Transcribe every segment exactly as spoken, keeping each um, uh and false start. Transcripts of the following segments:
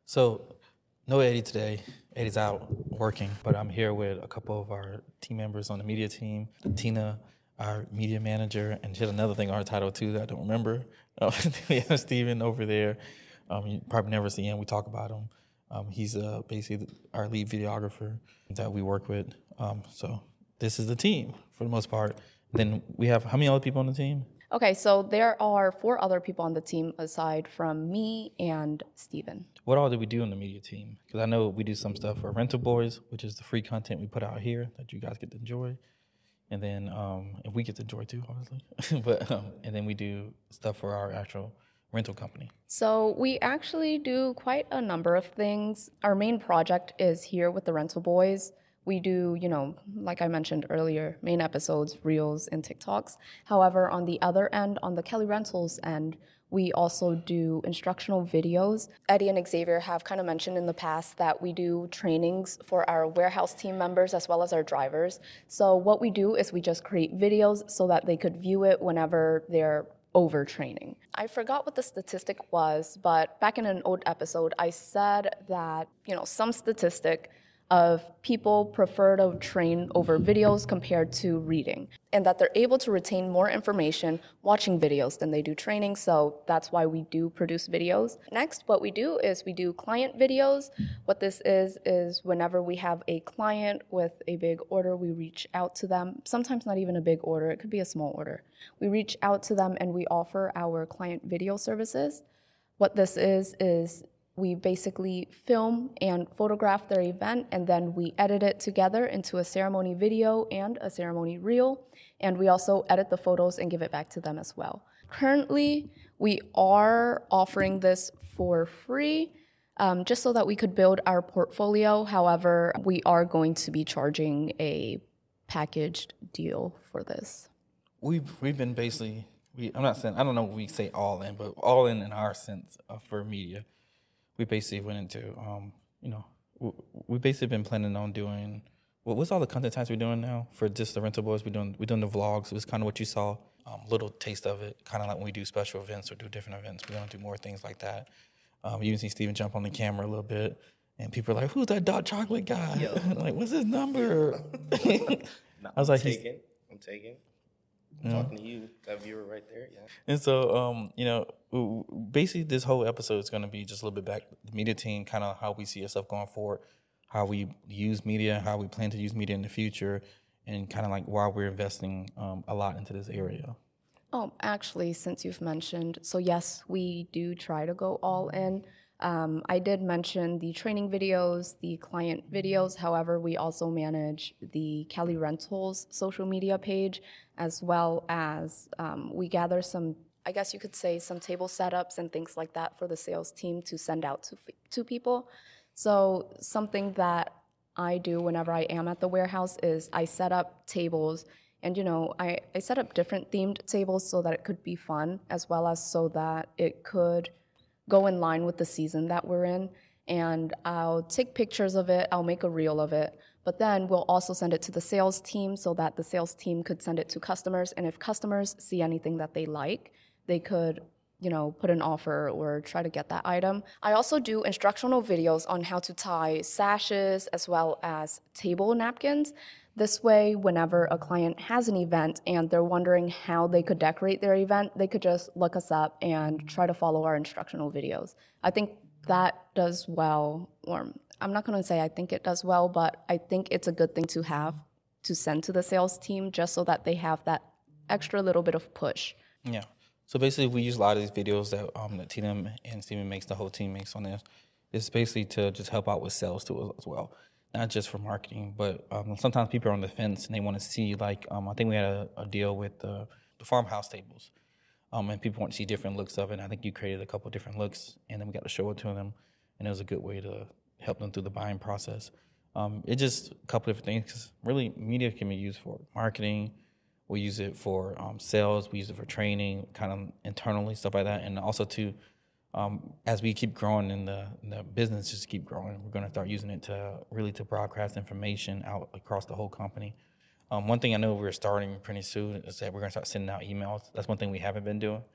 So, no Eddie today. Eddie's out working, but I'm here with a couple of our team members on the media team. Tina, our media manager, and she had another thing on her title too that I don't remember. Uh, we have Steven over there. Um, you probably never see him. We talk about him. Um, he's uh, basically our lead videographer that we work with. Um, so this is the team for the most part. Then we have how many other people on the team? Okay, so there are four other people on the team aside from me and Steven. What all do we do in the media team? Because I know we do some stuff for Rental Boys, which is the free content we put out here that you guys get to enjoy. And then, um, and we get to enjoy too, obviously. but um, and then we do stuff for our actual rental company. So we actually do quite a number of things. Our main project is here with the Rental Boys. We do, you know, like I mentioned earlier, main episodes, reels, and TikToks. However, on the other end, on the Kelly Rentals end, we also do instructional videos. Eddie and Xavier have kind of mentioned in the past that we do trainings for our warehouse team members as well as our drivers. So what we do is we just create videos so that they could view it whenever they're overtraining. I forgot what the statistic was, but back in an old episode, I said that, you know, some statistic of people prefer to train over videos compared to reading, and that they're able to retain more information watching videos than they do training, so that's why we do produce videos. Next, what we do is we do client videos. What this is, is whenever we have a client with a big order, we reach out to them, sometimes not even a big order, it could be a small order. We reach out to them and we offer our client video services. What this is, is we basically film and photograph their event, and then we edit it together into a ceremony video and a ceremony reel, and we also edit the photos and give it back to them as well. Currently, we are offering this for free, um, just so that we could build our portfolio. However, we are going to be charging a packaged deal for this. We've, we've been basically, we, I'm not saying, I don't know if we say all in, but all in in our sense uh, for media. We basically went into, um, you know, we, we basically been planning on doing, well, what's all the content types we're doing now for just the Rental Boys? We're doing, we're doing the vlogs. It was kind of what you saw, um, little taste of it, kind of like when we do special events or do different events. We're going to do more things like that. Um, you even see Steven jump on the camera a little bit, and people are like, who's that dark chocolate guy? Like, what's his number? No, I was like, I'm he's, taking, I'm taking. Yeah. Talking to you, that viewer right there, yeah. And so, um, you know, w- w- basically this whole episode is going to be just a little bit back the media team, kind of how we see ourselves going forward, how we use media, how we plan to use media in the future, and kind of like why we're investing um, a lot into this area. Oh, actually, since you've mentioned, so yes, we do try to go all in. Um, I did mention the training videos, the client videos. However, we also manage the Kelly Rentals social media page, as well as um, we gather some, I guess you could say, some table setups and things like that for the sales team to send out to, to people. So something that I do whenever I am at the warehouse is I set up tables, and you know, I, I set up different themed tables so that it could be fun, as well as so that it could go in line with the season that we're in. And I'll take pictures of it, I'll make a reel of it, but then we'll also send it to the sales team so that the sales team could send it to customers. And if customers see anything that they like, they could, you know, put an offer or try to get that item. I also do instructional videos on how to tie sashes as well as table napkins. This way, whenever a client has an event and they're wondering how they could decorate their event, they could just look us up and try to follow our instructional videos. I think that does well, or I'm not gonna say I think it does well, but I think it's a good thing to have to send to the sales team just so that they have that extra little bit of push. Yeah. So basically, we use a lot of these videos that um, that Tina and Steven makes, the whole team makes on this. It's basically to just help out with sales too as well. Not just for marketing, but um, sometimes people are on the fence and they want to see, like, um, I think we had a, a deal with the, the farmhouse tables, um, and people want to see different looks of it. And I think you created a couple of different looks, and then we got to show it to them, and it was a good way to help them through the buying process. Um, it just a couple of different things, because really media can be used for marketing. We use it for um, sales. We use it for training, kind of internally, stuff like that, and also to Um, as we keep growing and the, the business just keep growing, we're going to start using it to really to broadcast information out across the whole company. Um, one thing I know we're starting pretty soon is that we're going to start sending out emails. That's one thing we haven't been doing.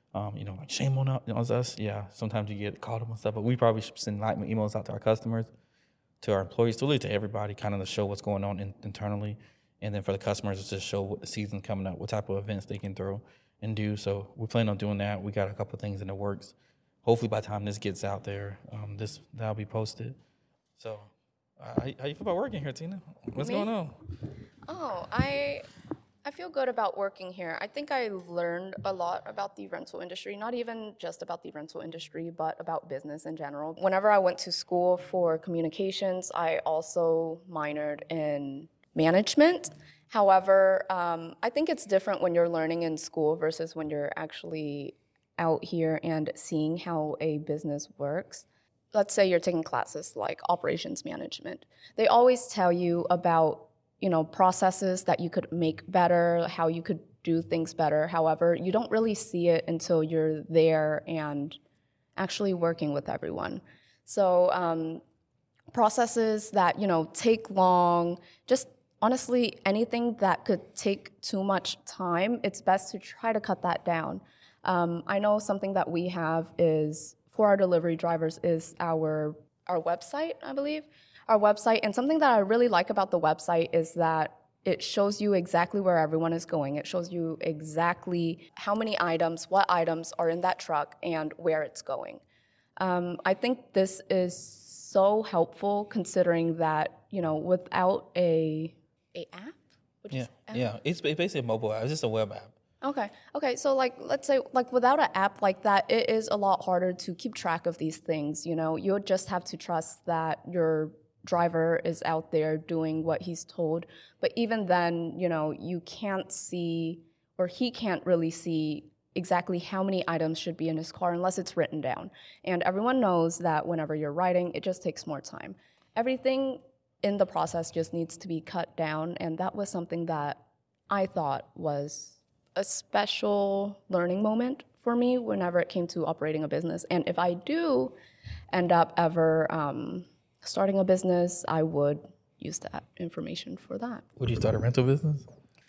Um, you know, like shame on us, on us. Yeah, sometimes you get called up and stuff, but we probably should send like emails out to our customers, to our employees, to really to everybody, kind of to show what's going on in, internally, and then for the customers to just show what the season's coming up, what type of events they can throw and do. So we plan on doing that. We got a couple of things in the works. Hopefully by the time this gets out there, um, this that'll be posted. So, uh, how, how you feel about working here, Tina? What's Me? going on? Oh, I I feel good about working here. I think I learned a lot about the rental industry, not even just about the rental industry, but about business in general. Whenever I went to school for communications, I also minored in management. However, um, I think it's different when you're learning in school versus when you're actually out here and seeing how a business works. Let's say you're taking classes like operations management. They always tell you about, you know, processes that you could make better, how you could do things better. However, you don't really see it until you're there and actually working with everyone. So um, processes that, you know, take long, just honestly, anything that could take too much time, it's best to try to cut that down. Um, I know something that we have is, for our delivery drivers, is our our website, I believe. Our website, and something that I really like about the website is that it shows you exactly where everyone is going. It shows you exactly how many items, what items are in that truck, and where it's going. Um, I think this is so helpful considering that, you know, without a a app? Would you Yeah, say app? yeah. It's ba- basically a mobile app. It's just a web app. Okay. Okay. So like, let's say like without an app like that, it is a lot harder to keep track of these things. You know, you would just have to trust that your driver is out there doing what he's told. But even then, you know, you can't see, or he can't really see exactly how many items should be in his car unless it's written down. And everyone knows that whenever you're writing, it just takes more time. Everything in the process just needs to be cut down. And that was something that I thought was a special learning moment for me whenever it came to operating a business. And if I do end up ever um, starting a business, I would use that information for that. Would you start a rental business?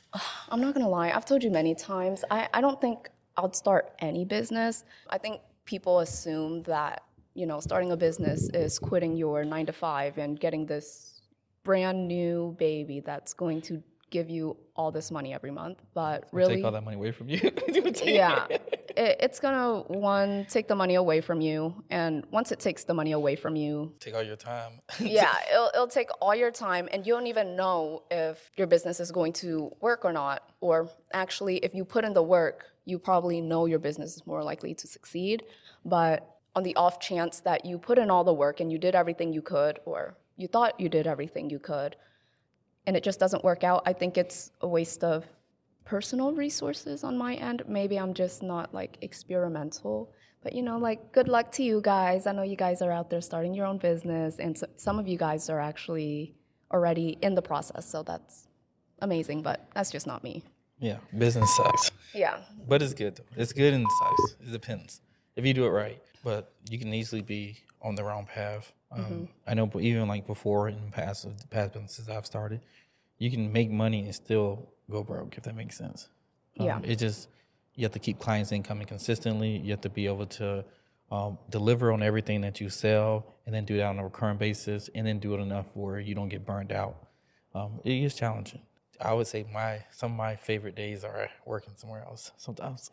I'm not gonna lie, I've told you many times, I, I don't think I'd start any business. I think people assume that, you know, starting a business is quitting your nine to five and getting this brand new baby that's going to give you all this money every month, but really, Take all that money away from you. yeah, it, it's gonna, one, take the money away from you, and once it takes the money away from you, Take all your time. yeah, it'll, it'll take all your time, and you don't even know if your business is going to work or not, or actually, if you put in the work, you probably know your business is more likely to succeed, but on the off chance that you put in all the work and you did everything you could, or you thought you did everything you could, and it just doesn't work out, I think it's a waste of personal resources on my end. Maybe I'm just not like experimental, but you know, like good luck to you guys. I know you guys are out there starting your own business, and so, some of you guys are actually already in the process, so that's amazing, but that's just not me. Yeah, business sucks. Yeah. But it's good though. It's good and it sucks. It depends if you do it right. But you can easily be on the wrong path. Um, mm-hmm. I know, but even like before in past past businesses I've started, you can make money and still go broke, if that makes sense. Um, yeah. It just, you have to keep clients incoming consistently. You have to be able to um, deliver on everything that you sell, and then do that on a recurring basis, and then do it enough where you don't get burned out. Um, it is challenging. I would say my some of my favorite days are working somewhere else sometimes.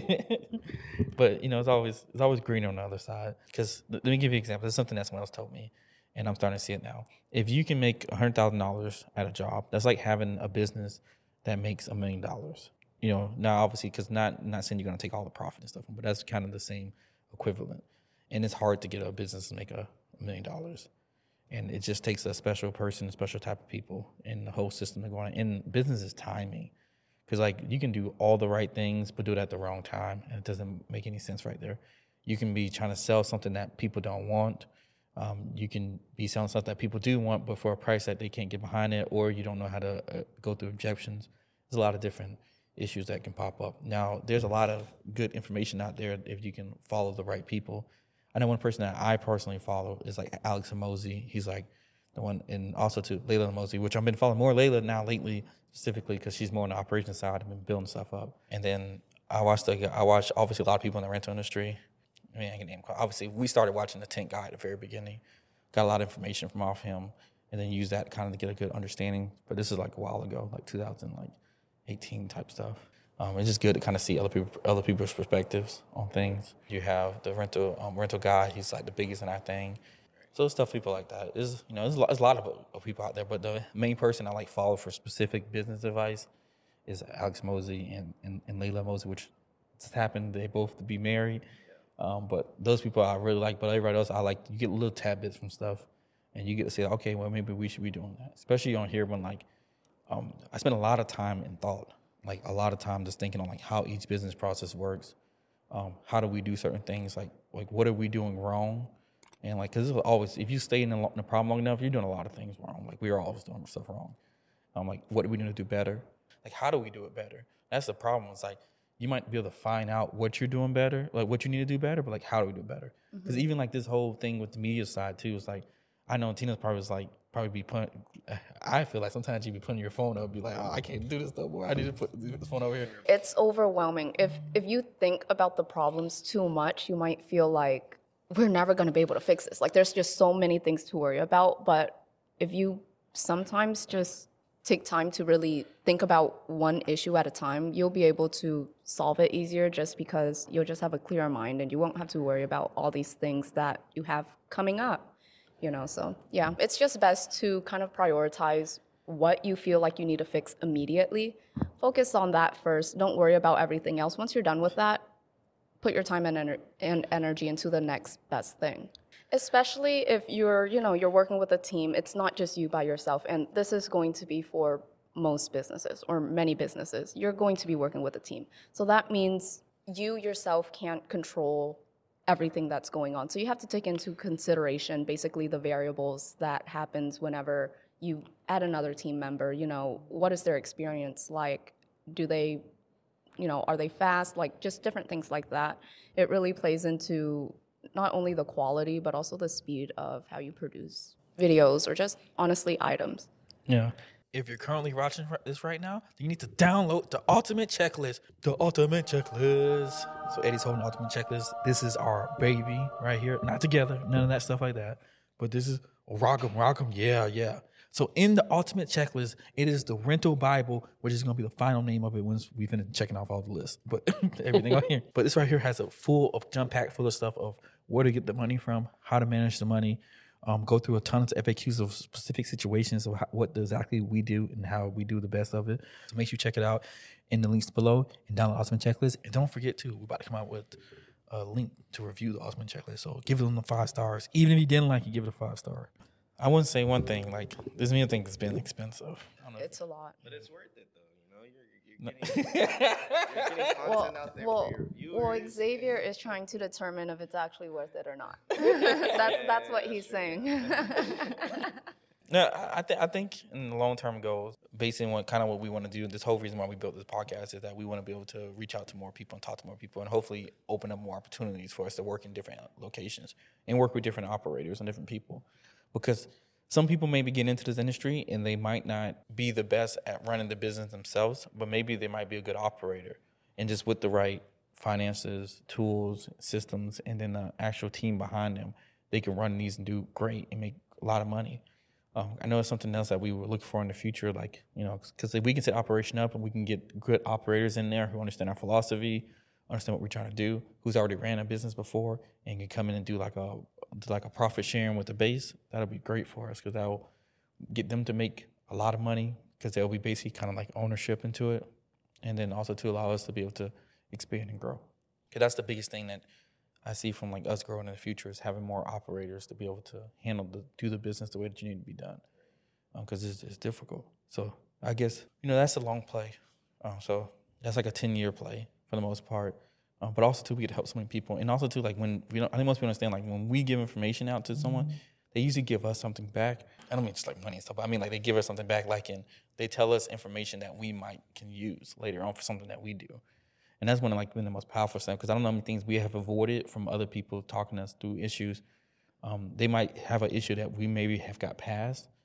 But you know, it's always it's always greener on the other side. Because let me give you an example. It's something that someone else told me, and I'm starting to see it now. If you can make one hundred thousand dollars at a job, that's like having a business that makes a million dollars. You know, now obviously, because not not saying you're going to take all the profit and stuff, but that's kind of the same equivalent. And it's hard to get a business to make a, a million dollars. And it just takes a special person, a special type of people, and the whole system to go on. And business is timing. Because, like, you can do all the right things, but do it at the wrong time, and it doesn't make any sense right there. You can be trying to sell something that people don't want. Um, you can be selling something that people do want, but for a price that they can't get behind it, or you don't know how to uh, go through objections. There's a lot of different issues that can pop up. Now, there's a lot of good information out there if you can follow the right people. I know one person that I personally follow is like Alex Hormozi. He's like the one, and also to Layla Hormozi, which I've been following more Layla now lately, specifically because she's more on the operations side and been building stuff up. And then I watched like I watched obviously a lot of people in the rental industry. I mean, I can name obviously we started watching the Tent Guy at the very beginning. Got a lot of information from off him, and then used that kind of to get a good understanding. But this is like a while ago, like two thousand eighteen type stuff. Um, it's just good to kind of see other people, other people's perspectives on things. You have the rental um, rental guy; he's like the biggest in our thing. So stuff, people like that. Is you know, there's a lot, there's a lot of, of people out there, but the main person I like follow for specific business advice is Alex Mosey and, and, and Layla Mosey, which just happened they both to be married. Um, but those people I really like, but everybody else I like. You get little tidbits from stuff, and you get to say, okay, well maybe we should be doing that. Especially on here when like um, I spend a lot of time in thought, like a lot of time just thinking on like how each business process works. Um, how do we do certain things? Like like what are we doing wrong? And like, cause it's always, if you stay in the, in the problem long enough, you're doing a lot of things wrong. Like we are always doing stuff wrong. I'm like, what do we need to do better? Like, how do we do it better? That's the problem. It's like, you might be able to find out what you're doing better, like what you need to do better, but like, how do we do better? Because mm-hmm. even like this whole thing with the media side too, is like, I know Tina's probably was like, probably be putting, I feel like sometimes you be putting your phone up, be like, oh, I can't do this stuff, boy. I need to put this phone over here. It's overwhelming. If if you think about the problems too much, you might feel like, we're never going to be able to fix this. Like, there's just so many things to worry about. But if you sometimes just take time to really think about one issue at a time, you'll be able to solve it easier just because you'll just have a clearer mind and you won't have to worry about all these things that you have coming up, you know? So, yeah, it's just best to kind of prioritize what you feel like you need to fix immediately. Focus on that first. Don't worry about everything else. Once you're done with that, put your time and, ener- and energy into the next best thing. Especially if you're, you know, you're working with a team, it's not just you by yourself. And this is going to be for most businesses or many businesses. You're going to be working with a team. So that means you yourself can't control everything that's going on. So you have to take into consideration basically the variables that happens whenever you add another team member. You know, what is their experience like? Do they You know, are they fast? Like, just different things like that. It really plays into not only the quality, but also the speed of how you produce videos or just, honestly, items. Yeah. If you're currently watching this right now, you need to download the Ultimate Checklist. The Ultimate Checklist. So Eddie's holding the Ultimate Checklist. This is our baby right here. Not together, none of that stuff like that. But this is, oh, rock 'em, rock 'em, yeah, yeah. So in the Ultimate Checklist, it is the Rental Bible, which is going to be the final name of it once we finish checking off all the lists. But everything on here. But this right here has a full of jump pack full of stuff of where to get the money from, how to manage the money, um, go through a ton of F A Qs of specific situations of how, what exactly we do and how we do the best of it. So make sure you check it out in the links below and download the Ultimate Checklist. And don't forget too, we're about to come out with a link to review the Ultimate Checklist. So give it them the five stars. Even if you didn't like it, give it a five star. I wouldn't say one thing, like, this mean thing has been expensive. I don't know. It's a lot. But it's worth it, though. You know, you're, you're, getting, you're getting content well, out there well, for your viewers. Well, Xavier is trying to determine if it's actually worth it or not. that's that's what he's saying. No, I, th- I think in the long-term goals, based on what kind of what we want to do, this whole reason why we built this podcast is that we want to be able to reach out to more people and talk to more people and hopefully open up more opportunities for us to work in different locations and work with different operators and different people. Because some people maybe get into this industry and they might not be the best at running the business themselves, but maybe they might be a good operator. And just with the right finances, tools, systems, and then the actual team behind them, they can run these and do great and make a lot of money. Um, I know it's something else that we would look for in the future, like, you know, because if we can set operation up and we can get good operators in there who understand our philosophy, understand what we're trying to do, who's already ran a business before, and can come in and do like a do like a profit sharing with the base, that'll be great for us because that'll get them to make a lot of money because they'll be basically kind of like ownership into it, and then also to allow us to be able to expand and grow. Because that's the biggest thing that I see from like us growing in the future is having more operators to be able to handle the do the business the way that you need to be done, because um, it's, it's difficult. So I guess you know that's a long play. Um, so that's like a ten year play for the most part. Um, but also too, we get to help so many people, and also too, like when we don't, I think most people understand, like when we give information out to someone, mm-hmm. they usually give us something back. I don't mean just like money and stuff, but I mean like they give us something back, like in they tell us information that we might can use later on for something that we do, and that's one of like been the most powerful stuff because I don't know how many things we have avoided from other people talking to us through issues. Um, they might have an issue that we maybe have got past,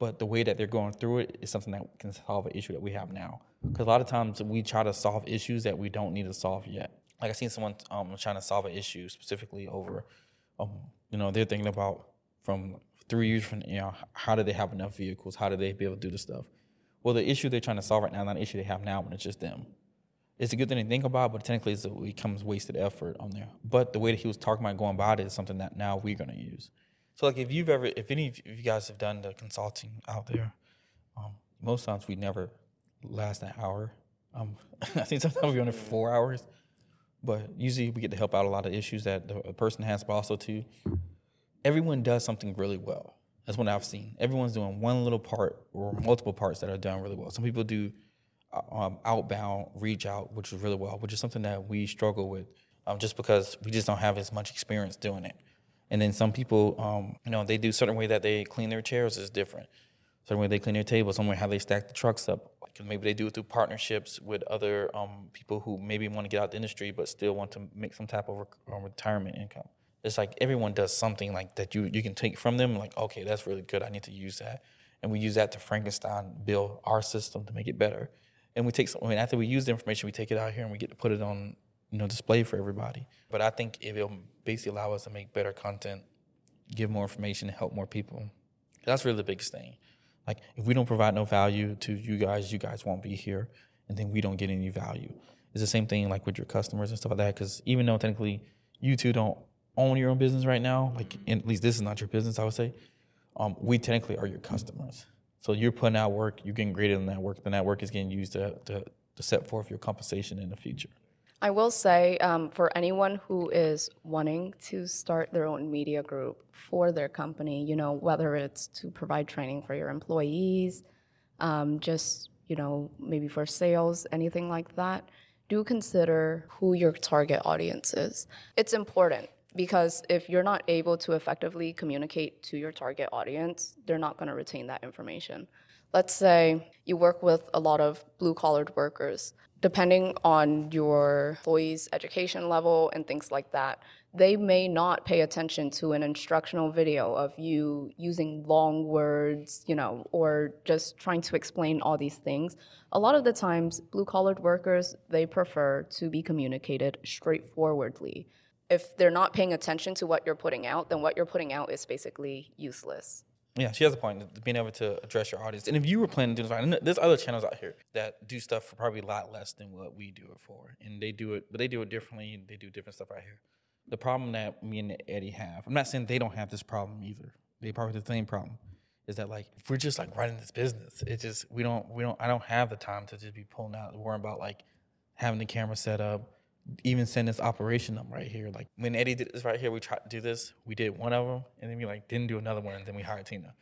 but the way that they're going through it is something that can solve an issue that we have now. Because a lot of times we try to solve issues that we don't need to solve yet. Like I seen someone um, trying to solve an issue specifically over, um, you know, they're thinking about from three years from, you know, how do they have enough vehicles? How do they be able to do this stuff? Well, the issue they're trying to solve right now is not an issue they have now, when it's just them. It's a good thing to think about, but technically it's a, it becomes wasted effort on there. But the way that he was talking about going about it is something that now we're going to use. So like if you've ever, if any of you guys have done the consulting out there, um, most times we never last an hour. Um, I think sometimes we're on it for four hours, but usually we get to help out a lot of issues that the person has, but also too, everyone does something really well. That's what I've seen. Everyone's doing one little part or multiple parts that are done really well. Some people do um, outbound reach out, which is really well, which is something that we struggle with um, just because we just don't have as much experience doing it. And then some people, um, you know, they do certain way that they clean their chairs is different. Certain way they clean their tables, some way how they stack the trucks up. Because maybe they do it through partnerships with other um, people who maybe want to get out the industry but still want to make some type of re- retirement income. It's like everyone does something like that you, you can take from them, like, okay, that's really good, I need to use that. And we use that to Frankenstein build our system to make it better. And we take some, I mean, after we use the information, we take it out here and we get to put it on, you know, display for everybody. But I think it will basically allow us to make better content, give more information, and help more people. That's really the biggest thing. Like, if we don't provide no value to you guys, you guys won't be here, and then we don't get any value. It's the same thing like with your customers and stuff like that, because even though technically you two don't own your own business right now, like, and at least this is not your business, I would say, um, we technically are your customers. So you're putting out work, you're getting graded on that work, then that work is getting used to, to, to set forth your compensation in the future. I will say, um, for anyone who is wanting to start their own media group for their company, you know, whether it's to provide training for your employees, um, just, you know, maybe for sales, anything like that, do consider who your target audience is. It's important because if you're not able to effectively communicate to your target audience, they're not going to retain that information. Let's say you work with a lot of blue-collared workers. Depending on your employees' education level and things like that, they may not pay attention to an instructional video of you using long words, you know, or just trying to explain all these things. A lot of the times, blue-collared workers, they prefer to be communicated straightforwardly. If they're not paying attention to what you're putting out, then what you're putting out is basically useless. Yeah, she has a point, being able to address your audience. And if you were planning to do this, and there's other channels out here that do stuff for probably a lot less than what we do it for. And they do it, but they do it differently. They do different stuff out here. The problem that me and Eddie have, I'm not saying they don't have this problem either. They probably have the same problem, is that like, if we're just like running this business, it just, we don't, we don't, I don't have the time to just be pulling out, worrying about like having the camera set up, even send this operation up right here. Like when Eddie did this right here, we tried to do this. We did one of them, and then we like didn't do another one, and then we hired Tina.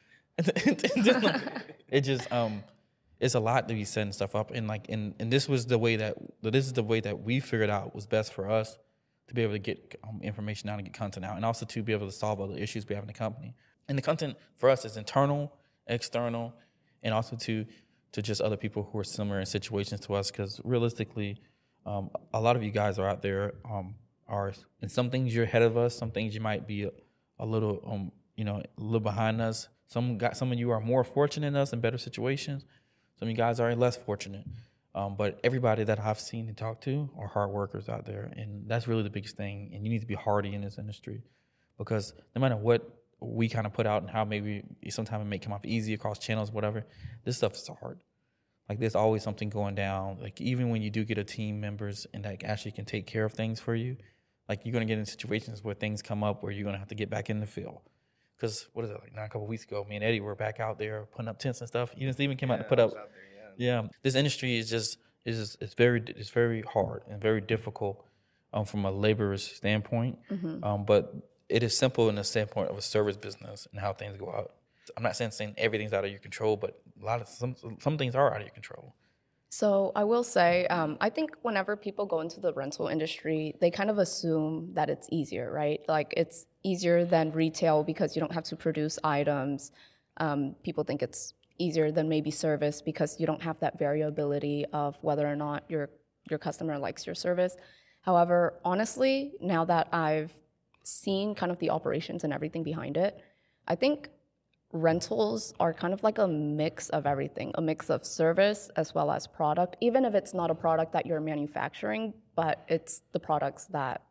It just um, it's a lot to be setting stuff up, and like and, and this was the way that this is the way that we figured out was best for us to be able to get um, information out and get content out, and also to be able to solve other issues we have in the company. And the content for us is internal, external, and also to to just other people who are similar in situations to us, because realistically. Um, a lot of you guys are out there um, are in some things you're ahead of us. Some things you might be a, a little, um, you know, a little behind us. Some got some of you are more fortunate than us in better situations. Some of you guys are less fortunate. Um, but everybody that I've seen and talked to are hard workers out there, and that's really the biggest thing. And you need to be hardy in this industry, because no matter what we kind of put out and how maybe sometimes it may come off easy across channels, whatever, this stuff is hard. Like there's always something going down. Like even when you do get a team members and that actually can take care of things for you, like you're gonna get in situations where things come up where you're gonna have to get back in the field. Because what is it, like nine, a couple weeks ago, me and Eddie were back out there putting up tents and stuff. Even Steven came yeah, out to put up. There, yeah. yeah, this industry is just is just, it's very it's very hard and very difficult um, from a laborer's standpoint. Mm-hmm. Um, but it is simple in the standpoint of a service business and how things go out. I'm not saying, saying everything's out of your control, but a lot of some some things are out of your control. So I will say, um, I think whenever people go into the rental industry, they kind of assume that it's easier, right? Like it's easier than retail because you don't have to produce items. Um, people think it's easier than maybe service because you don't have that variability of whether or not your your customer likes your service. However, honestly, now that I've seen kind of the operations and everything behind it, I think rentals are kind of like a mix of everything, a mix of service as well as product, even if it's not a product that you're manufacturing, but it's the products that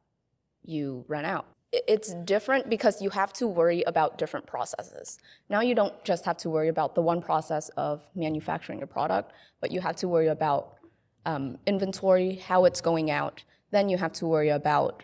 you rent out. It's different because you have to worry about different processes. Now you don't just have to worry about the one process of manufacturing a product, but you have to worry about um, inventory, how it's going out. Then you have to worry about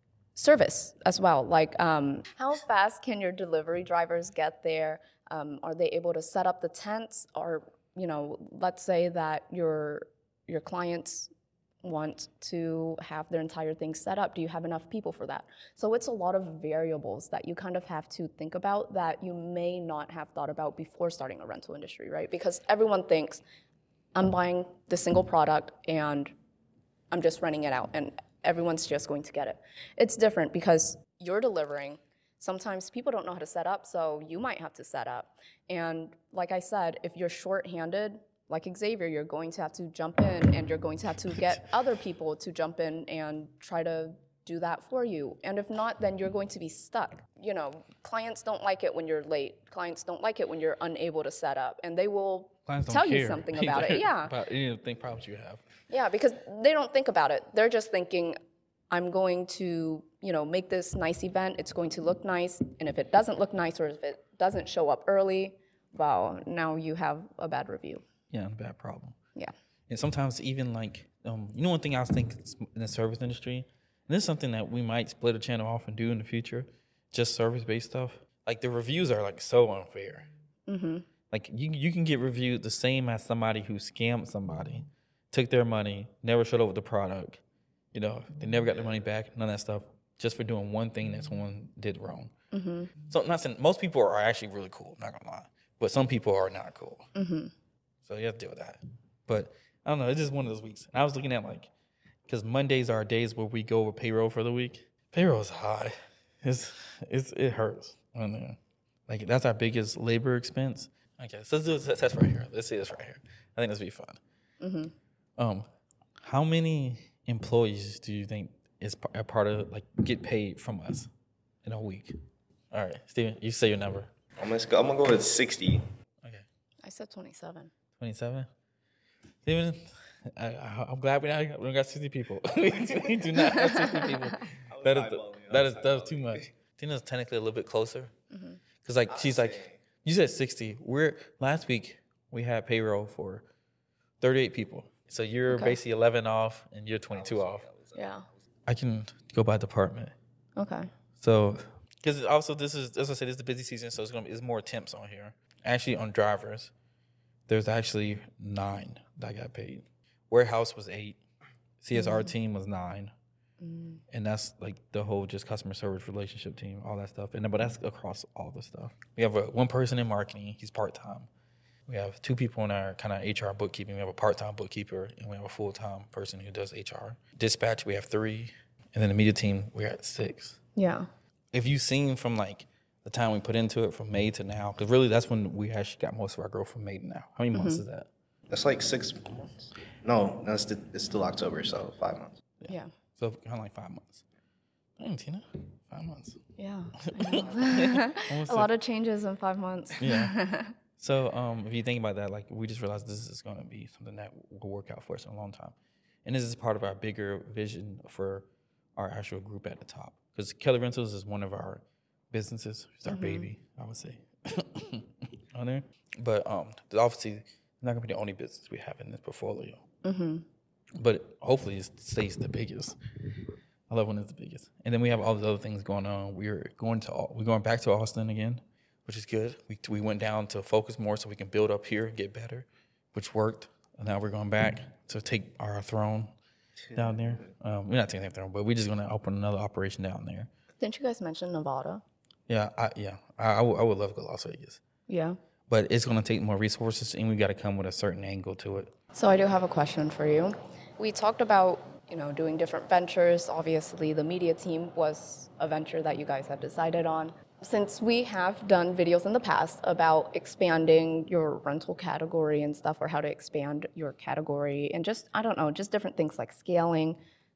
service as well. Like um, how fast can your delivery drivers get there? Um, are they able to set up the tents? Or, you know, let's say that your your clients want to have their entire thing set up. Do you have enough people for that? So it's a lot of variables that you kind of have to think about that you may not have thought about before starting a rental industry, right? Because everyone thinks, I'm buying the single product and I'm just renting it out and everyone's just going to get it. It's different because you're delivering. Sometimes people don't know how to set up, so you might have to set up. And like I said, if you're short-handed, like Xavier, you're going to have to jump in and you're going to have to get other people to jump in and try to do that for you. And if not, then you're going to be stuck. You know, clients don't like it when you're late. Clients don't like it when you're unable to set up. And they will tell you something about it. Yeah. About anything problems you have. Yeah, because they don't think about it. They're just thinking, I'm going to, you know, make this nice event. It's going to look nice. And if it doesn't look nice or if it doesn't show up early, well, now you have a bad review. Yeah, a bad problem. Yeah. And sometimes even like, um, you know, one thing I was thinking in the service industry, and this is something that we might split a channel off and do in the future, just service-based stuff. Like the reviews are like so unfair. Mm-hmm. Like you, you can get reviewed the same as somebody who scammed somebody, took their money, never showed up with the product. You know, they never got their money back, none of that stuff, just for doing one thing that someone did wrong. Mm-hmm. So not saying, most people are actually really cool, not gonna lie, but some people are not cool. Mm-hmm. So you have to deal with that. But I don't know, it's just one of those weeks. And I was looking at like, because Mondays are days where we go over payroll for the week. Payroll is high. It's, it's, it hurts. I don't know. Like that's our biggest labor expense. Okay, so let's do this test right here. Let's see this right here. I think this will be fun. Mm-hmm. Um, how many employees do you think is a part of, like, get paid from us in a week? All right, Steven, you say your number. I'm gonna go, I'm gonna go with sixty. Okay. I said twenty-seven. twenty-seven? Steven, I, I, I'm glad we not, we don't got sixty people. we, do, we do not have sixty people. That is, that is, that is too much. Tina's technically a little bit closer. Because, mm-hmm. like, she's like, you said sixty. We're, last week, we had payroll for thirty-eight people. So you're okay. Basically eleven off, and you're twenty-two off. Yeah. I can go by department. Okay. So, because also this is, as I said, this is the busy season, so it's gonna be, there's more temps on here. Actually, on drivers, there's actually nine that got paid. Warehouse was eight. C S R mm. team was nine. Mm. And that's like the whole just customer service relationship team, all that stuff. And but that's across all the stuff. We have a, one person in marketing. He's part time. We have two people in our kind of H R bookkeeping. We have a part-time bookkeeper, and we have a full-time person who does H R. Dispatch, we have three. And then the media team, we're at six. Yeah. If you've seen from, like, the time we put into it from May to now, because really that's when we actually got most of our growth from May to now. How many mm-hmm. months is that? That's like six months. No, that's the, it's still October, so five months. Yeah. yeah. So kind of like five months. Dang, Tina, five months. Yeah. A lot of changes in five months. Yeah. So um, if you think about that, like we just realized this is going to be something that will work out for us in a long time. And this is part of our bigger vision for our actual group at the top. Because Kelly Rentals is one of our businesses. It's our mm-hmm. baby, I would say, on there. But um, obviously, it's not going to be the only business we have in this portfolio. Mm-hmm. But hopefully it stays the biggest. I love when it's the biggest. And then we have all the other things going on. We're going to we're going back to Austin again, which is good. We we went down to focus more so we can build up here and get better, which worked. And now we're going back to take our throne down there. Um, we're not taking that throne, but we're just going to open another operation down there. Didn't you guys mention Nevada? Yeah, I, yeah. I, I, w- I would love to go to Las Vegas. Yeah. But it's going to take more resources, and we got to come with a certain angle to it. So I do have a question for you. We talked about, you know, doing different ventures. Obviously, the media team was a venture that you guys have decided on. Since we have done videos in the past about expanding your rental category and stuff, or how to expand your category, and just, I don't know, just different things like scaling,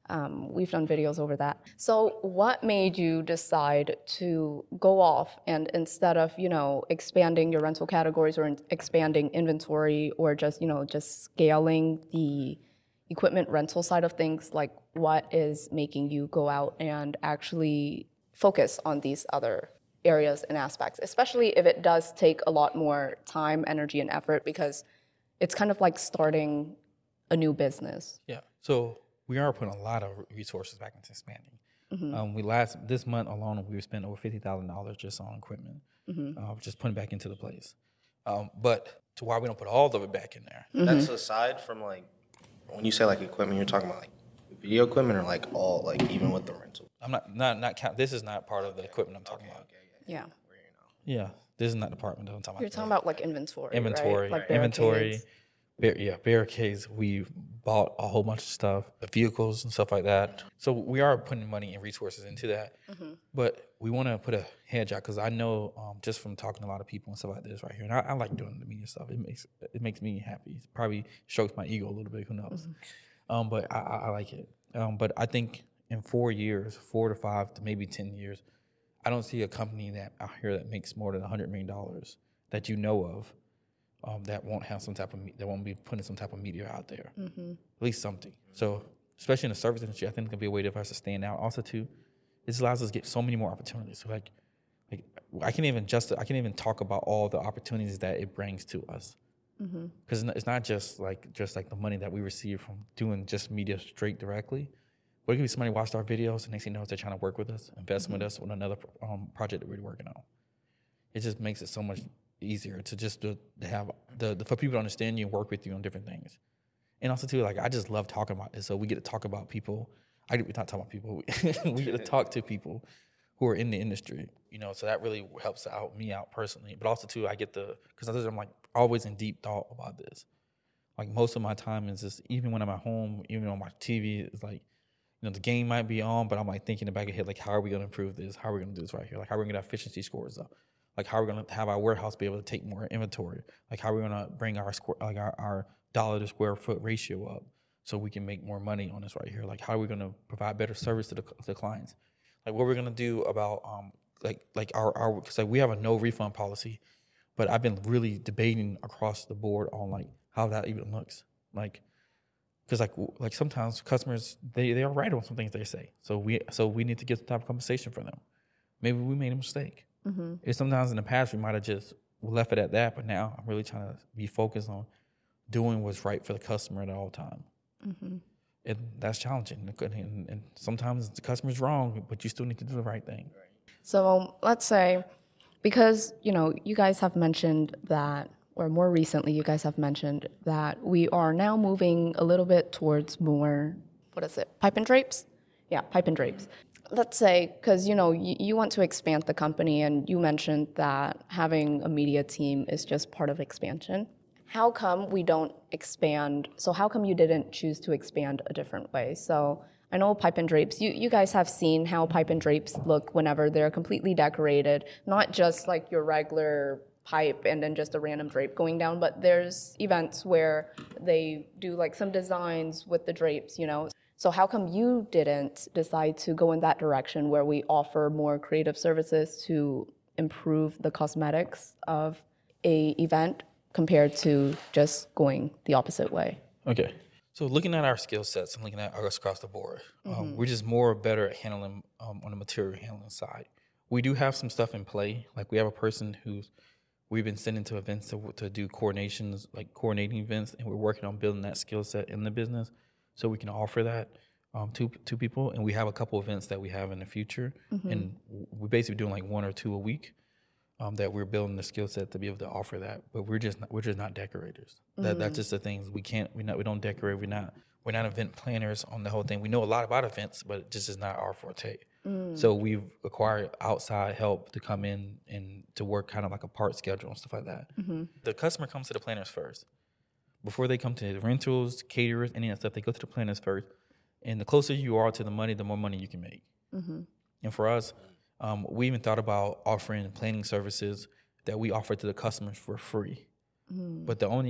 Um, we've done videos over that. So what made you decide to go off and instead of, you know, expanding your rental categories or in- expanding inventory or just, you know, just scaling the equipment rental side of things, like what is making you go out and actually focus on these other areas and aspects, especially if it does take a lot more time, energy, and effort because it's kind of like starting a new business. Yeah. So we are putting a lot of resources back into expanding. Mm-hmm. Um, we last this month alone, we spent over fifty thousand dollars just on equipment, mm-hmm. uh, just putting back into the place. Um, but to why we don't put all of it back in there? Mm-hmm. That's aside from like when you say like equipment, you're talking about like video equipment or like all like even with the rental. I'm not not not count. This is not part of the equipment I'm talking Okay, about. okay, yeah. Yeah. Yeah, this is not the department that I'm talking You're about. talking about like inventory, Inventory, right? Like inventory. barricades. Bar- yeah, barricades. We bought a whole bunch of stuff, the vehicles and stuff like that. So we are putting money and resources into that. Mm-hmm. But we want to put a hedge out because I know um, just from talking to a lot of people and stuff like this right here, and I, I like doing the media stuff. It makes it makes me happy. It probably strokes my ego a little bit. Who knows? Mm-hmm. Um, but I, I, I like it. Um, but I think in four years, four to five to maybe ten years, I don't see a company that out here that makes more than a hundred million dollars that you know of. Um, that won't have some type of me- that won't be putting some type of media out there, mm-hmm. at least something. So, especially in the service industry, I think it can be a way for us to stand out. Also, too, this allows us to get so many more opportunities. So, like, like I can't even just I can't even talk about all the opportunities that it brings to us, because mm-hmm. it's not just like just like the money that we receive from doing just media straight directly. But it could be somebody watched our videos and next thing you know, they're trying to work with us, invest mm-hmm. with us on another um, project that we're working on. It just makes it so much easier to just to, to have the, the for people to understand you and work with you on different things. And also too, like I just love talking about this. So we get to talk about people. I we're not talking about people. We get to talk to people who are in the industry. You know, so that really helps out me out personally. But also too, I get the because I'm like always in deep thought about this. Like most of my time is just even when I'm at home, even on my T V, it's like you know the game might be on, but I'm like thinking in the back of head like how are we going to improve this? How are we going to do this right here? Like how are we going to get our efficiency scores up? Like how we're gonna have our warehouse be able to take more inventory. Like how we're gonna bring our square, like our, our dollar to square foot ratio up, so we can make more money on this right here. Like how are we gonna provide better service to the, to the clients? Like what we're gonna do about um like like our our because like we have a no refund policy, but I've been really debating across the board on like how that even looks. Like because like like sometimes customers they they are right on some things they say, so we so we need to get some type of compensation for them. Maybe we made a mistake. Mm-hmm. If sometimes in the past we might have just left it at that, but now I'm really trying to be focused on doing what's right for the customer at all time. Mm-hmm. And that's challenging. And, and sometimes the customer's wrong, but you still need to do the right thing. So um, let's say, because you know, you guys have mentioned that, or more recently, you guys have mentioned that we are now moving a little bit towards more, what is it, pipe and drapes? Yeah, pipe and drapes. Let's say, because you know you, you want to expand the company, and you mentioned that having a media team is just part of expansion. How come we don't expand? So how come you didn't choose to expand a different way? So I know pipe and drapes. You you guys have seen how pipe and drapes look whenever they're completely decorated, not just like your regular pipe and then just a random drape going down, but there's events where they do like some designs with the drapes, you know. So how come you didn't decide to go in that direction where we offer more creative services to improve the cosmetics of a event compared to just going the opposite way? Okay. So looking at our skill sets and looking at us across the board, mm-hmm. um, we're just more better at handling um, on the material handling side. We do have some stuff in play. Like we have a person who's we've been sending to events to, to do coordinations, like coordinating events, and we're working on building that skill set in the business. So we can offer that um, to to people, and we have a couple events that we have in the future, mm-hmm. and we're basically doing like one or two a week. Um, that we're building the skill set to be able to offer that, but we're just not, we're just not decorators. Mm-hmm. That that's just the things we can't we not we don't decorate. We're not we're not event planners on the whole thing. We know a lot about events, but it just is not our forte. Mm. So we've acquired outside help to come in and to work kind of like a part schedule and stuff like that. Mm-hmm. The customer comes to the planners first. Before they come to the rentals, caterers, any of that stuff, they go to the planners first. And the closer you are to the money, the more money you can make. Mm-hmm. And for us, um, we even thought about offering planning services that we offer to the customers for free. Mm. But the only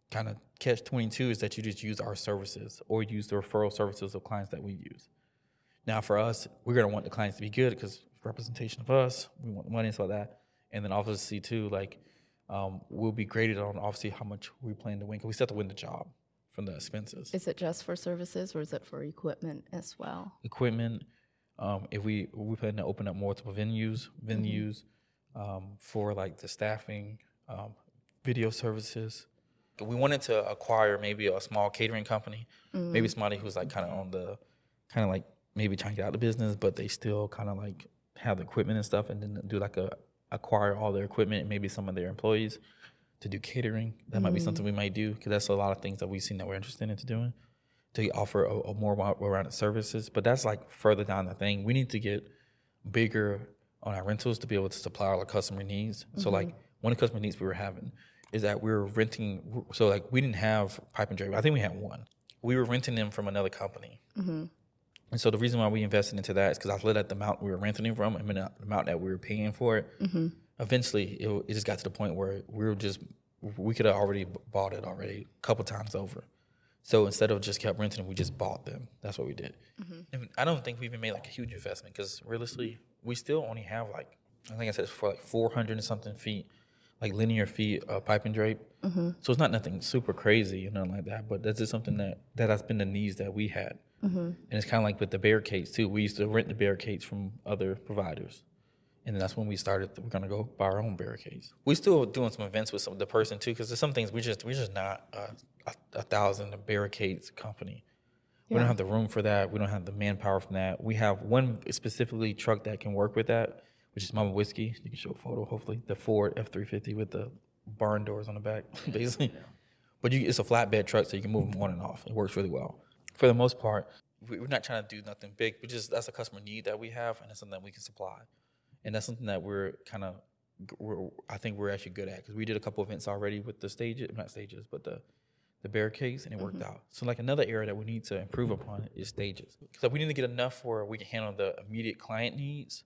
kind of catch twenty-two is that you just use our services or use the referral services of clients that we use. Now, for us, we're going to want the clients to be good because representation of us, we want money and stuff like that. And then obviously, too, like, um, we'll be graded on obviously how much we plan to win because we still have to win the job from the expenses. Is it just for services or is it for equipment as well? Equipment. Um, if we we plan to open up multiple venues, venues mm-hmm. um, for like the staffing, um, video services. We wanted to acquire maybe a small catering company, mm-hmm. maybe somebody who's like kind of on the, kind of like maybe trying to get out of the business, but they still kind of like have the equipment and stuff, and then do like a acquire all their equipment and maybe some of their employees to do catering. That mm-hmm. might be something we might do because that's a lot of things that we've seen that we're interested into doing to offer a, a more well-rounded services. But that's like further down the thing. We need to get bigger on our rentals to be able to supply all our customer needs. Mm-hmm. So like one of the customer needs we were having is that we were renting, so like we didn't have pipe and drape. I think we had one. We were renting them from another company. Mm-hmm. And so the reason why we invested into that is because I was looking at the amount we were renting it from and the amount that we were paying for it. Mm-hmm. Eventually, it, it just got to the point where we were just, we could have already bought it already a couple times over. So instead of just kept renting them, we just bought them. That's what we did. Mm-hmm. And I don't think we even made like a huge investment because realistically, we still only have like, I think I said it's for like four hundred and something feet, like linear feet of pipe and drape. Mm-hmm. So it's not nothing super crazy or nothing like that, but that's just something that, that has been the needs that we had. Mm-hmm. And it's kind of like with the barricades too. We used to rent the barricades from other providers. And then that's when we started, we're going to go buy our own barricades. We're still doing some events with some the person too, because there's some things we just, we're just not a, a, a thousand barricades company. We yeah. don't have the room for that. We don't have the manpower for that. We have one specifically truck that can work with that, which is Mama Whiskey. You can show a photo, hopefully. The Ford F three fifty with the barn doors on the back, basically. Yeah. But you, it's a flatbed truck, so you can move them on and off. It works really well. For the most part, we're not trying to do nothing big. We just that's a customer need that we have, and it's something that we can supply. And that's something that we're kind of, we're, I think we're actually good at because we did a couple events already with the stages, not stages, but the the barricades, and it worked mm-hmm. out. So like another area that we need to improve upon is stages. Because we need to get enough where we can handle the immediate client needs,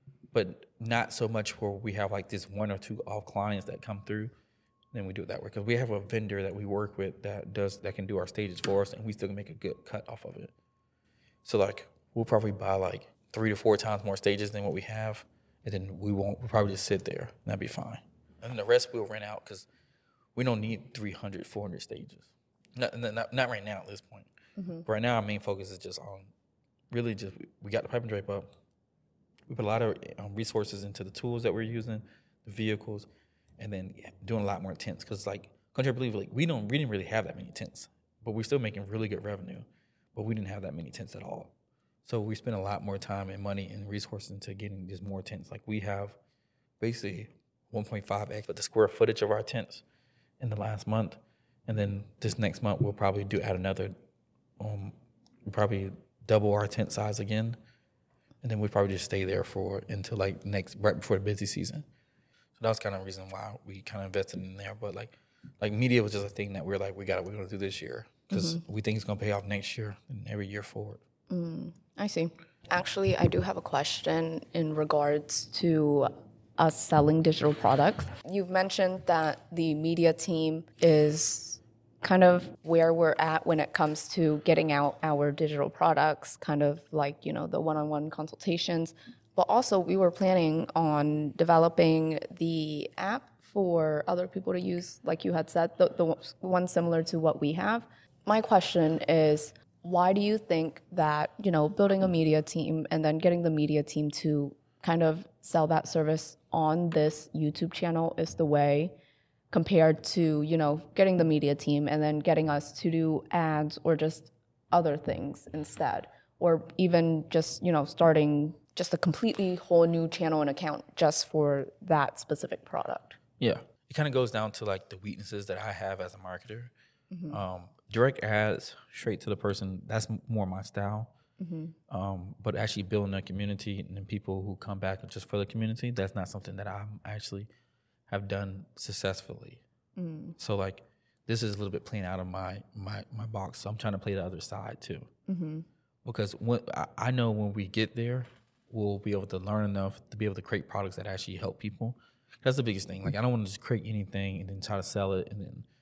but not so much where we have like this one or two off clients that come through. Then we do it that way because we have a vendor that we work with that does that can do our stages for us, and we still can make a good cut off of it. So like we'll probably buy like three to four times more stages than what we have, and then we won't. We'll probably just sit there, and that'd be fine. And then the rest we'll rent out because we don't need three hundred, four hundred stages. Not, not, not right now at this point. Mm-hmm. But right now, our main focus is just on really just, we got the pipe and drape up. We put a lot of um, resources into the tools that we're using, the vehicles, and then yeah, doing a lot more tents. Because, like, country I believe, like, we don't, we didn't really have that many tents, but we're still making really good revenue. But we didn't have that many tents at all. So we spent a lot more time and money and resources into getting just more tents. Like, we have basically one point five x the square footage of our tents in the last month. And then this next month, we'll probably do add another, um, probably double our tent size again. And then we'll probably just stay there for until like next, right before the busy season. So that was kind of the reason why we kind of invested in there. But like, like media was just a thing that we we're like, we got it, we're going to do this year. Because mm-hmm. we think it's going to pay off next year and every year forward. Mm, I see. Actually, I do have a question in regards to us selling digital products. You've mentioned that the media team is kind of where we're at when it comes to getting out our digital products, kind of like, you know, the one-on-one consultations. But also we were planning on developing the app for other people to use, like you had said, the, the one similar to what we have. My question is, why do you think that, you know, building a media team and then getting the media team to kind of sell that service on this YouTube channel is the way, compared to, you know, getting the media team and then getting us to do ads or just other things instead? Or even just, you know, starting just a completely whole new channel and account just for that specific product? Yeah. It kind of goes down to like the weaknesses that I have as a marketer. Mm-hmm. Um, direct ads, straight to the person, that's more my style. Mm-hmm. Um, but actually building a community and then people who come back just for the community, that's not something that I'm actually have done successfully. Mm. So like, this is a little bit playing out of my my my box. So I'm trying to play the other side too, mm-hmm. because when I, I know when we get there, we'll be able to learn enough to be able to create products that actually help people. That's the biggest thing. Like, I don't want to just create anything and then try to sell it and then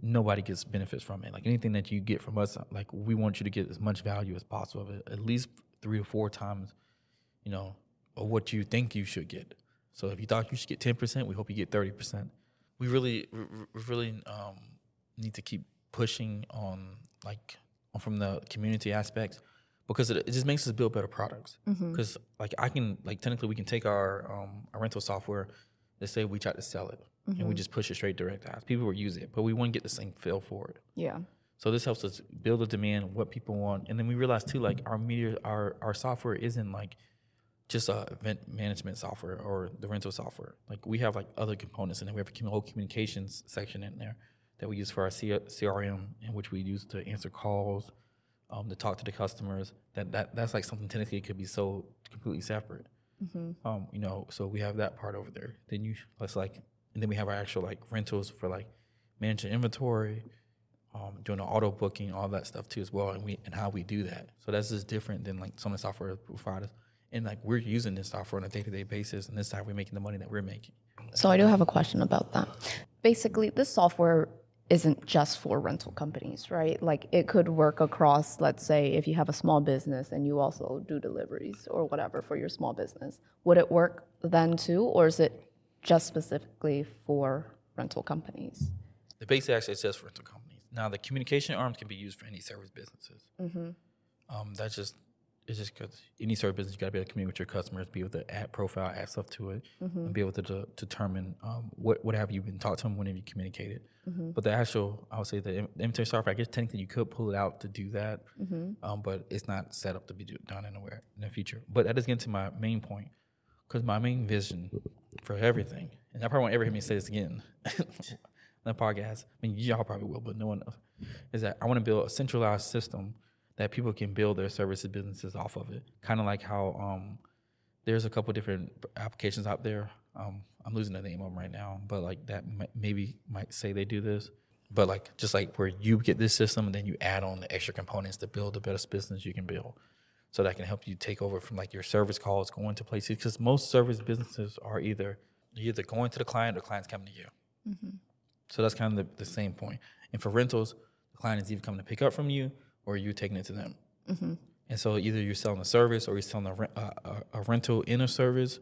nobody gets benefits from it. Like anything that you get from us, like we want you to get as much value as possible of it, at least three or four times, you know, of what you think you should get. So if you thought you should get ten percent, we hope you get thirty percent. We really, we really um, need to keep pushing on, like, from the community aspects, because it, it just makes us build better products. Because, mm-hmm. like, I can, like, technically we can take our, um, our rental software, let's say we try to sell it, mm-hmm. and we just push it straight direct to us. People will use it, but we wouldn't get the same feel for it. Yeah. So this helps us build a demand, what people want. And then we realize, too, like, our media, our, our software isn't, like, just a event management software or the rental software. Like, we have, like, other components in there. We have a whole communications section in there that we use for our C R M, in which we use to answer calls, um, to talk to the customers. That that that's like something technically could be so completely separate. Mm-hmm. Um, you know, so we have that part over there. Then you let's like, and then we have our actual like rentals for like managing inventory, um, doing the auto booking, all that stuff too as well, and we and how we do that. So that's just different than like some of the software providers. And like we're using this software on a day-to-day basis, and this is how we're making the money that we're making. So I do have a question about that. Basically, this software isn't just for rental companies, right? Like it could work across, let's say, if you have a small business and you also do deliveries or whatever for your small business. Would it work then too, or is it just specifically for rental companies? The basic actually is just for rental companies. Now, the communication arm can be used for any service businesses. Mm-hmm. Um, that's just It's just because any service business, you got to be able to communicate with your customers, be able to add profile, add stuff to it, mm-hmm. and be able to de- determine um, what what have you been taught to them, when have you communicated. Mm-hmm. But the actual, I would say the inventory software, I guess technically you could pull it out to do that, mm-hmm. um, but it's not set up to be do- done anywhere in the future. But that is getting to my main point, because my main vision for everything, and I probably won't ever hear me say this again in the podcast, I mean, y'all probably will, but no one else, is that I want to build a centralized system that people can build their services businesses off of it. Kind of like how um, there's a couple different applications out there. Um, I'm losing the name of them right now, but like that m- maybe might say they do this. But like just like where you get this system and then you add on the extra components to build the best business you can build. So that can help you take over from like your service calls going to places. Because most service businesses are either you're either going to the client or the client's coming to you. Mm-hmm. So that's kind of the, the same point. And for rentals, the client is either coming to pick up from you or you're taking it to them. Mm-hmm. And so either you're selling a service or you're selling a, rent, uh, a, a rental in a service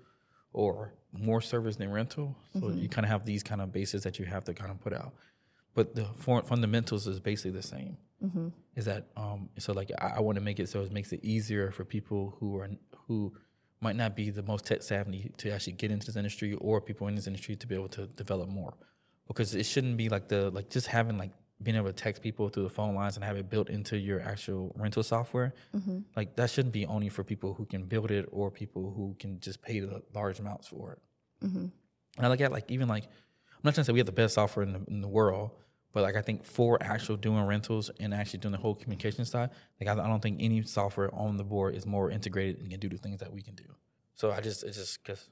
or more service than rental. So mm-hmm. you kind of have these kind of bases that you have to kind of put out. But the for, fundamentals is basically the same. Mm-hmm. Is that, um, so like I, I want to make it so it makes it easier for people who are who might not be the most tech savvy to actually get into this industry, or people in this industry to be able to develop more. Because it shouldn't be like the, like just having like, being able to text people through the phone lines and have it built into your actual rental software, mm-hmm. like that shouldn't be only for people who can build it or people who can just pay the large amounts for it. Mm-hmm. And I look at like, even like, I'm not trying to say we have the best software in the, in the world, but like I think for actual doing rentals and actually doing the whole communication side, like I, I don't think any software on the board is more integrated and can do the things that we can do. So I just, it's just because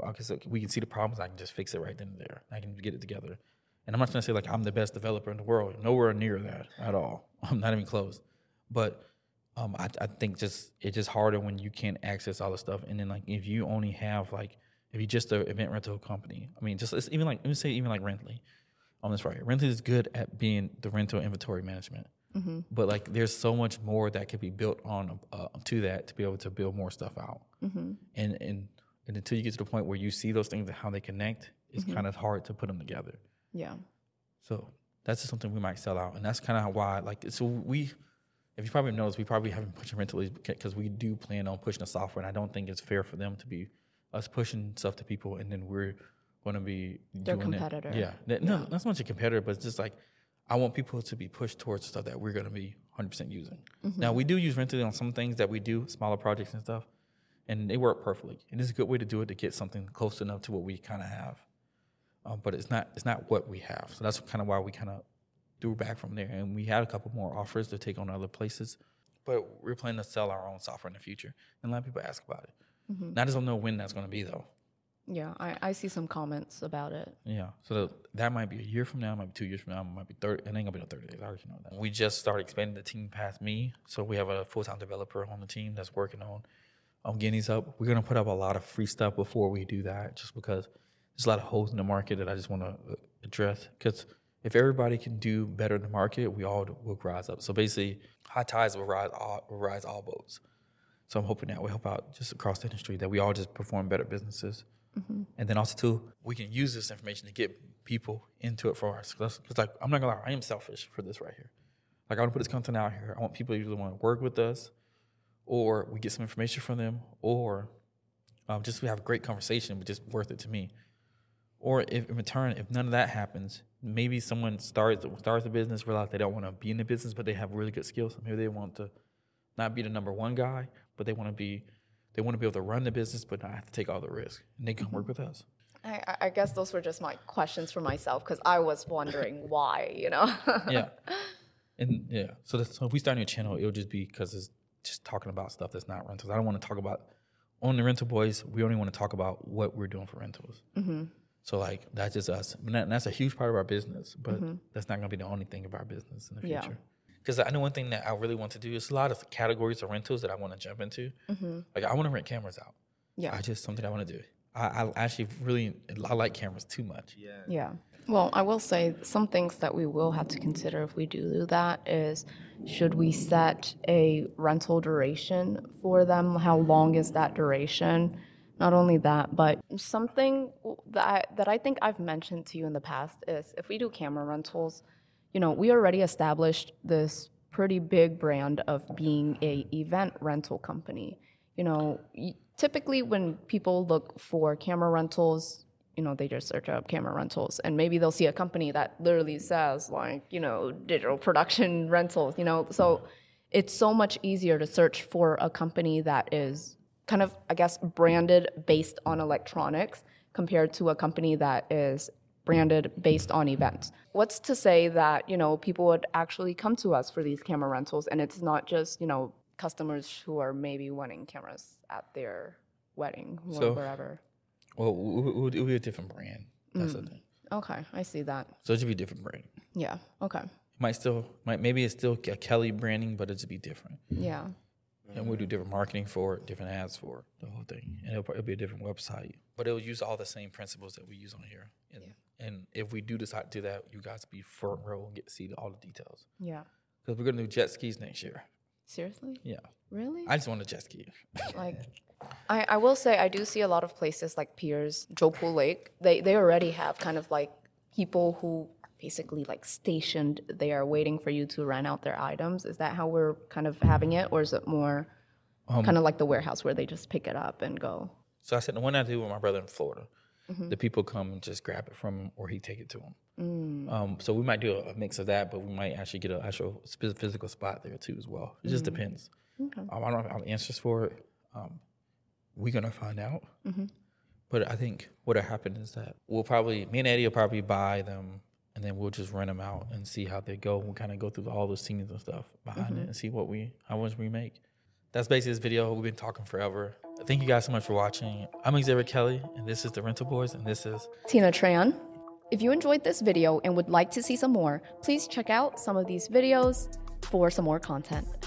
we can see the problems, I can just fix it right then and there. I can get it together. And I'm not trying to say like I'm the best developer in the world. Nowhere near that at all. I'm not even close. But um, I, I think just it's just harder when you can't access all the stuff. And then like if you only have like if you just an event rental company. I mean, just it's even like let me say even like Rently. On this right, Rently is good at being the rental inventory management. Mm-hmm. But like there's so much more that could be built on uh, to that to be able to build more stuff out. Mm-hmm. And and and until you get to the point where you see those things and how they connect, it's mm-hmm. kind of hard to put them together. Yeah. So that's just something we might sell out. And that's kind of why, like, so we, if you probably noticed, we probably haven't pushed Rently because we do plan on pushing the software. And I don't think it's fair for them to be us pushing stuff to people and then we're going to be their doing competitor. It. Yeah. That, yeah. No, not so much a competitor, but it's just like, I want people to be pushed towards stuff that we're going to be one hundred percent using. Mm-hmm. Now, we do use Rently on some things that we do, smaller projects and stuff, and they work perfectly. And it's a good way to do it to get something close enough to what we kind of have. Um, but it's not it's not what we have. So that's kind of why we kind of threw back from there. And we had a couple more offers to take on other places. But we're planning to sell our own software in the future. And a lot of people ask about it. Mm-hmm. And I just don't know when that's going to be, though. Yeah, I, I see some comments about it. Yeah. So the, that might be a year from now, might be two years from now, might be thirty. It ain't going to be no thirty days. I already know that. We just started expanding the team past me. So we have a full-time developer on the team that's working on um, getting these up. We're going to put up a lot of free stuff before we do that just because there's a lot of holes in the market that I just want to address. Because if everybody can do better in the market, we all will rise up. So basically, high tides will rise all, will rise all boats. So I'm hoping that will help out just across the industry, that we all just perform better businesses. Mm-hmm. And then also, too, we can use this information to get people into it for us. Because, like, I'm not going to lie, I am selfish for this right here. Like, I want to put this content out here. I want people to either want to work with us, or we get some information from them, or um, just we have a great conversation, but just worth it to me. Or if in return, if none of that happens, maybe someone starts starts a business, realize they don't want to be in the business, but they have really good skills. Maybe they want to not be the number one guy, but they want to be they want to be able to run the business, but not have to take all the risk. And they can work with us. I, I guess those were just my questions for myself, because I was wondering why, you know. Yeah, and yeah. So, that's, so if we start a new channel, it'll just be because it's just talking about stuff that's not rentals. I don't want to talk about on the Rental Boys. We only want to talk about what we're doing for rentals. Mm-hmm. So, like, that's just us. And, that, and that's a huge part of our business, but mm-hmm. that's not going to be the only thing of our business in the future. Because yeah. I know one thing that I really want to do is a lot of categories of rentals that I want to jump into. Mm-hmm. Like, I want to rent cameras out. Yeah. I just, something I want to do. I, I actually really, I like cameras too much. Yeah. Yeah. Well, I will say some things that we will have to consider if we do do that is, should we set a rental duration for them? How long is that duration? Not only that, but something that I, that I think I've mentioned to you in the past is, if we do camera rentals, you know, we already established this pretty big brand of being a event rental company. You know, typically when people look for camera rentals, you know, they just search up camera rentals, and maybe they'll see a company that literally says, like, you know, digital production rentals, you know. So it's so much easier to search for a company that is kind of, I guess, branded based on electronics compared to a company that is branded based on events. What's to say that, you know, people would actually come to us for these camera rentals, and it's not just, you know, customers who are maybe wanting cameras at their wedding or so, wherever. Well, it would be a different brand. That's mm. the thing. Okay, I see that. So it should be a different brand. Yeah, okay. It might still, might maybe it's still a Kelly branding, but it should be different. Yeah. And we'll do different marketing for it, different ads for it, the whole thing. And it'll, it'll be a different website. But it'll use all the same principles that we use on here. And, yeah. and if we do decide to do that, you guys be front row and get to see all the details. Yeah. Because we're going to do jet skis next year. Seriously? Yeah. Really? I just want a jet ski. Like, I, I will say I do see a lot of places like Piers, Joe Pool Lake. They, they already have kind of like people who basically like stationed there waiting for you to rent out their items. Is that how we're kind of having it, or is it more um, kind of like the warehouse where they just pick it up and go? So I said the one I do with my brother in Florida, mm-hmm. the people come and just grab it from him, or he take it to him. Mm. Um, so we might do a, a mix of that, but we might actually get an actual physical spot there too as well. It mm. just depends. Okay. Um, I don't have answers for it. Um, we're gonna find out. Mm-hmm. But I think what'll happen is that we'll probably, me and Eddie will probably buy them, and then we'll just rent them out and see how they go. We'll kind of go through all the scenes and stuff behind mm-hmm. it and see what we, how much we make. That's basically this video. We've been talking forever. Thank you guys so much for watching. I'm Xavier Kelly, and this is The Rental Boys, and this is Tina Tran. If you enjoyed this video and would like to see some more, please check out some of these videos for some more content.